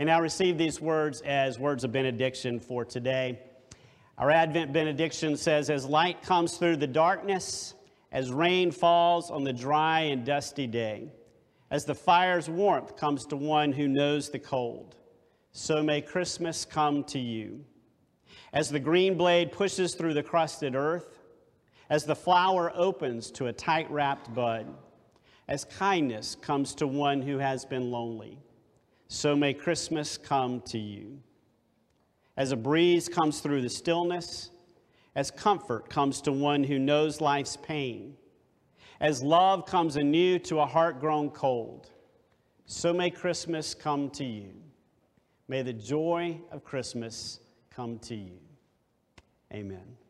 And now receive these words as words of benediction for today. Our Advent benediction says, as light comes through the darkness, as rain falls on the dry and dusty day, as the fire's warmth comes to one who knows the cold, so may Christmas come to you. As the green blade pushes through the crusted earth, as the flower opens to a tight-wrapped bud, as kindness comes to one who has been lonely, so may Christmas come to you. As a breeze comes through the stillness, as comfort comes to one who knows life's pain, as love comes anew to a heart grown cold, so may Christmas come to you. May the joy of Christmas come to you. Amen.